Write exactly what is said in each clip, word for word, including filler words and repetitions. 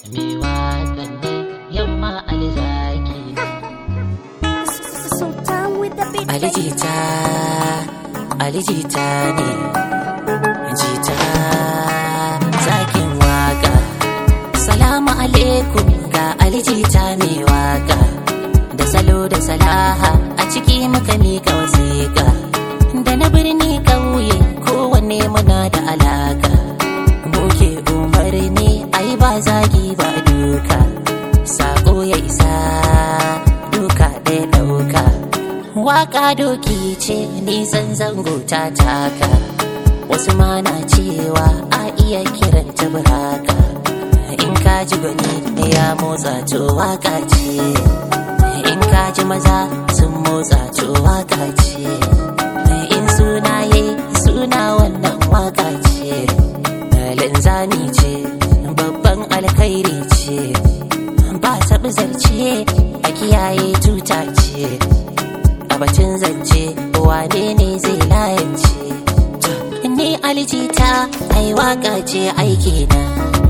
me waƙan ne yamma alzaki alijita alijita ne jita zakin waka. Salamu alaikum ga alijita mai waka, da salo da salaha a ciki muka mika wasiƙa, da na birni ƙauye kowanne muna da alaka. Muke umarni ai ba zagi ba duka, sako ya isa duka ɗaya ɗauka. Waka doki ce nisan zango ta taka, wasu ma na cewa a iya kiranta buraka. In ka ji gwani ya motsa to waka ce, in ka ji maza sun motsa to waka ce, in suna yayi suna wannan waka ce. Linzami ce babban alkhairi ce, ba taɓi zarce a kiyaye tuta ce. A batun zance wane ne zai layance? Ni alijita ai waka ce aiki na,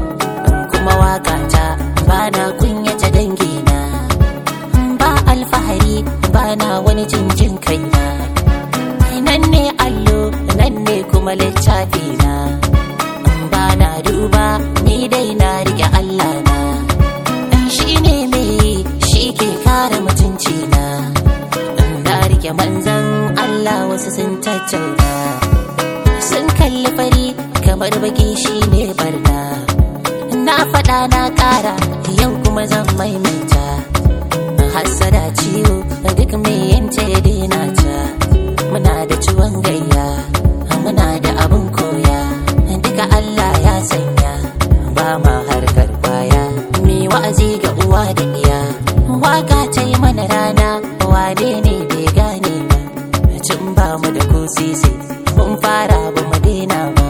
kuma waka ta bana kunyata dangina, ba alfahari bana wani jinjin kaina. Nan ne allo nan ne kuma littafi na, bana duba ni dai na rike Allah na. Shi ne mai shi ke kare mutunci na, na rike manzan Allah wasu sun tattauna, sun kalli fari kamar baki shi ne barna. Na faɗa na ƙara yau kuma zan maimaita, hassada ciwo duk mai yanta ya daina ta. Muna da ciwon gayya muna da abin koya, duka Allah ya sanya ba ma harkar baya. Me wa'azi ga uwa da iya, waka ta yi mana rana wane ne bai gane ba. Tun ba mu da ko sisi mun fara ba mu daina ba,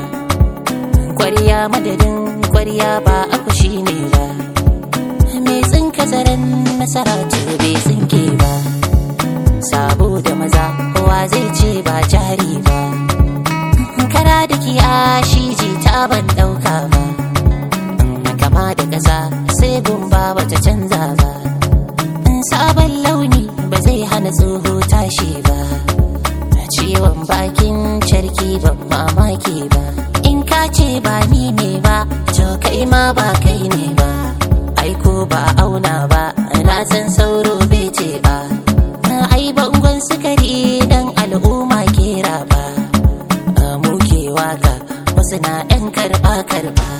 kwarya madadin kwarya ba aku shi ne ba. Me tsinka zaren nasara to bai tsinke ba, sabo da maza kowa zai ce ba jari ba. Kara da kiyashi ji ta ban ɗauka ba, kama da ƙasa sai gumba bata canza ba. Sabon launi ba zai hana tsoho tashi ba, ciwon bakin carki ban mamaki ba. In ka ce ba ni ne ba to kai ma ba kai ne ba, aiko ba auna ba na san sauro bai ce ba. Ai bangon sukari dan al'umma kera ba, muke waka wasu na ɗan karɓa karɓa.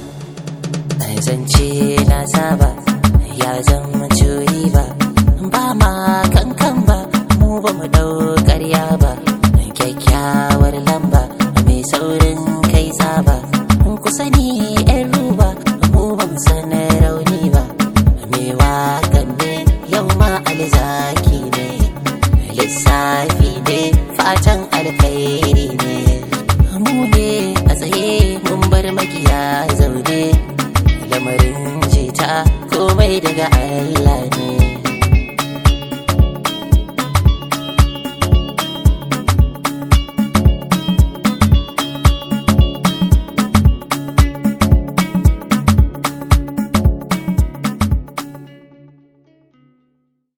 Zance na saba ya zama curi ba, ba ma kankan ba mu ba mu ɗau ƙarya ba. Kyakkyawar lamba mai saurin kai saba, ku sani yan ruba mu ba mu san rauni ba. Me waƙan ne yau ma alzaki ne, lissafi ne fatan alkhairi ne. Mu ne a tsaye mun bar makiya zaune, lamarin jita komai daga